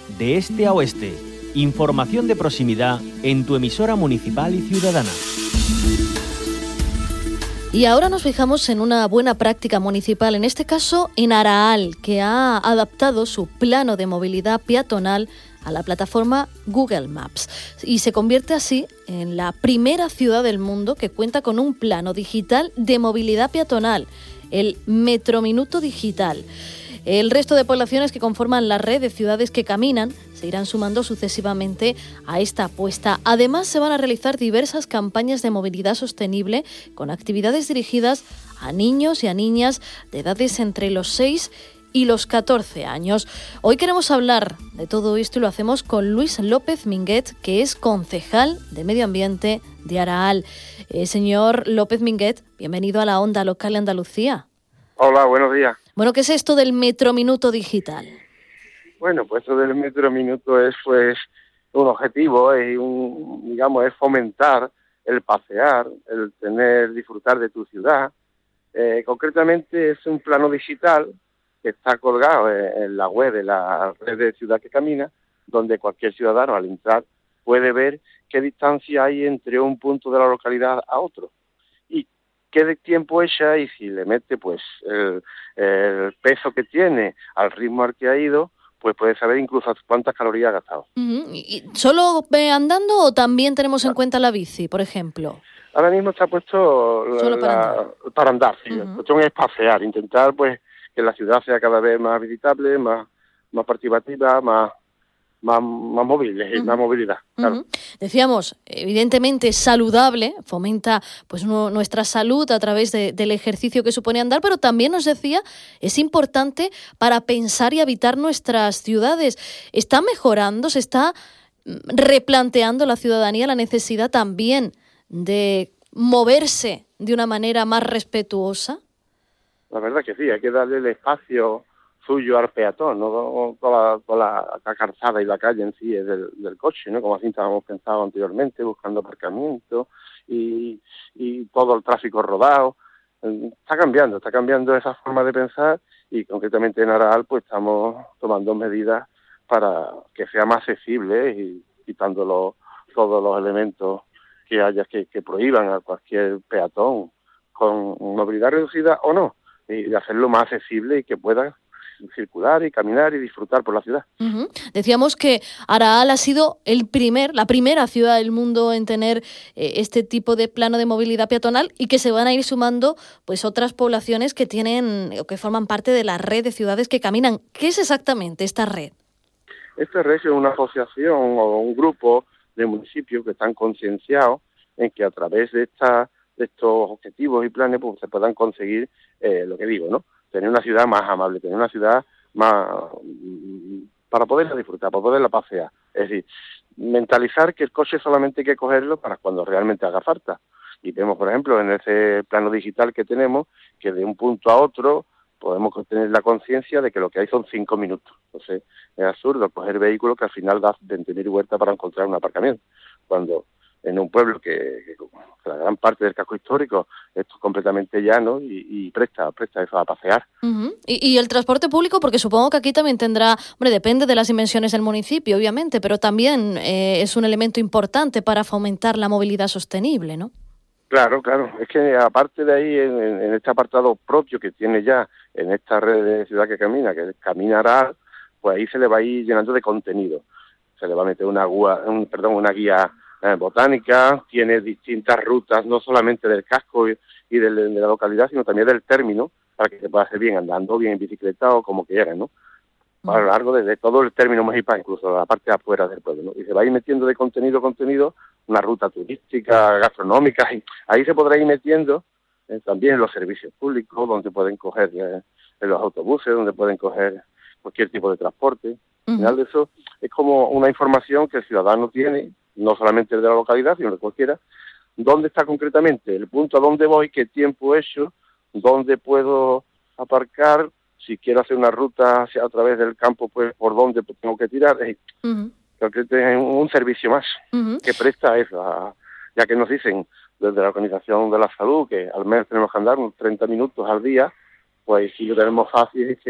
de este a oeste. Información de proximidad en tu emisora municipal y ciudadana. Y ahora nos fijamos en una buena práctica municipal, en este caso en Araal, que ha adaptado su plano de movilidad peatonal a la plataforma Google Maps y se convierte así en la primera ciudad del mundo que cuenta con un plano digital de movilidad peatonal, el Metrominuto Digital. El resto de poblaciones que conforman la red de ciudades que caminan se irán sumando sucesivamente a esta apuesta. Además, se van a realizar diversas campañas de movilidad sostenible con actividades dirigidas a niños y a niñas de edades entre los 6 y los 14 años. Hoy queremos hablar de todo esto y lo hacemos con Luis López Minguet, que es concejal de Medio Ambiente de Araal. Señor López Minguet, bienvenido a la Onda Local de Andalucía. Hola, buenos días. Bueno, ¿qué es esto del Metrominuto Digital? Bueno, pues eso del Metrominuto es pues un objetivo, es es fomentar el pasear, el disfrutar de tu ciudad. Concretamente es un plano digital que está colgado en la web de la red de Ciudad que Camina, donde cualquier ciudadano al entrar puede ver qué distancia hay entre un punto de la localidad a otro. Y qué de tiempo echa, y si le mete pues el peso que tiene al ritmo al que ha ido, pues puede saber incluso cuántas calorías ha gastado. ¿Y solo andando o también tenemos en cuenta la bici, por ejemplo? Ahora mismo está puesto para andar, sí. La cuestión es pasear, intentar pues que la ciudad sea cada vez más visitable, más participativa, más móvil, más movilidad. Claro. Decíamos, evidentemente saludable, fomenta pues nuestra salud a través del ejercicio que supone andar, pero también nos decía, es importante para pensar y habitar nuestras ciudades. ¿Está mejorando, se está replanteando la ciudadanía la necesidad también de moverse de una manera más respetuosa? La verdad que sí, hay que darle el espacio suyo al peatón, no toda la calzada y la calle en sí es del coche, ¿no? Como así estábamos pensando anteriormente, buscando aparcamiento y todo el tráfico rodado. Está cambiando esa forma de pensar, y concretamente en Araal pues estamos tomando medidas para que sea más accesible y quitando todos los elementos que haya que prohíban a cualquier peatón con movilidad reducida o no, y de hacerlo más accesible y que pueda circular y caminar y disfrutar por la ciudad. Decíamos que Araal ha sido la primera ciudad del mundo en tener este tipo de plano de movilidad peatonal, y que se van a ir sumando pues otras poblaciones que tienen o que forman parte de la red de ciudades que caminan. ¿Qué es exactamente esta red? Esta red es una asociación o un grupo de municipios que están concienciados en que a través de estos objetivos y planes pues se puedan conseguir lo que digo, ¿no? Tener una ciudad más amable, tener una ciudad más para poderla disfrutar, para poderla pasear. Es decir, mentalizar que el coche solamente hay que cogerlo para cuando realmente haga falta. Y vemos, por ejemplo, en ese plano digital que tenemos, que de un punto a otro podemos tener la conciencia de que lo que hay son 5 minutos. Entonces, es absurdo coger vehículos que al final da 20.000 vueltas para encontrar un aparcamiento. Cuando en un pueblo que la gran parte del casco histórico es completamente llano y presta eso a pasear. ¿Y el transporte público? Porque supongo que aquí también tendrá, depende de las dimensiones del municipio, obviamente, pero también es un elemento importante para fomentar la movilidad sostenible, ¿no? Claro. Es que aparte de ahí, en este apartado propio que tiene ya en esta red de Ciudad que Camina, que es Camina Araal, pues ahí se le va a ir llenando de contenido. Se le va a meter una guía botánica, tiene distintas rutas, no solamente del casco y de la localidad, sino también del término, para que se pueda hacer bien andando, bien en bicicleta o como quiera, ¿no? A lo largo de todo el término municipal, incluso la parte de afuera del pueblo, ¿no? Y se va a ir metiendo de contenido, una ruta turística, gastronómica, y ahí se podrá ir metiendo también los servicios públicos, donde pueden coger en los autobuses, donde pueden coger cualquier tipo de transporte. Al final de eso es como una información que el ciudadano tiene, no solamente el de la localidad, sino de cualquiera, dónde está concretamente el punto a dónde voy, qué tiempo he hecho, dónde puedo aparcar, si quiero hacer una ruta a través del campo, pues por dónde tengo que tirar. Creo que es un servicio más que presta eso, ya que nos dicen desde la Organización de la Salud que al menos tenemos que andar unos 30 minutos al día, pues si lo tenemos fácil es que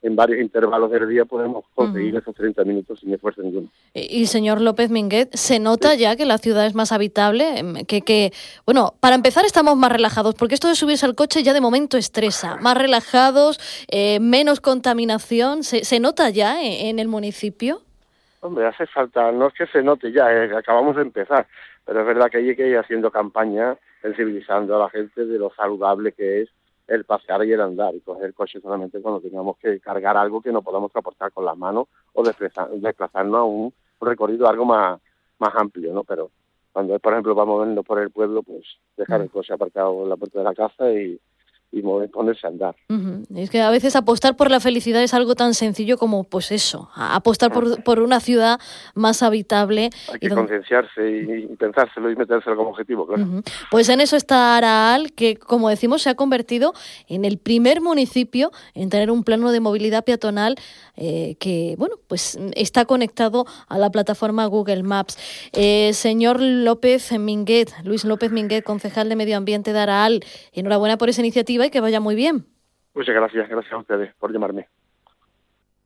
en varios intervalos del día podemos conseguir esos 30 minutos sin esfuerzo ninguno. Y señor López Minguet, ¿se nota ya que la ciudad es más habitable? Bueno, para empezar estamos más relajados, porque esto de subirse al coche ya de momento estresa. Más relajados, menos contaminación. ¿Se nota ya en el municipio? Hombre, hace falta, no es que se note ya, acabamos de empezar, pero es verdad que hay que ir haciendo campaña sensibilizando a la gente de lo saludable que es el pasear y el andar, y coger el coche solamente cuando tengamos que cargar algo que no podamos transportar con las manos o desplazarnos a un recorrido algo más amplio, ¿no? Pero cuando, por ejemplo, vamos movernos por el pueblo, pues dejar el coche aparcado en la puerta de la casa y ponerse a andar. Es que a veces apostar por la felicidad es algo tan sencillo como, pues eso, apostar por una ciudad más habitable. Hay que concienciarse y pensárselo y metérselo como objetivo, claro. Pues en eso está Araal, que como decimos se ha convertido en el primer municipio en tener un plano de movilidad peatonal que, bueno, pues está conectado a la plataforma Google Maps. Señor López Minguet, Luis López Minguet, concejal de Medio Ambiente de Araal, enhorabuena por esa iniciativa y que vaya muy bien. Muchas gracias a ustedes por llamarme.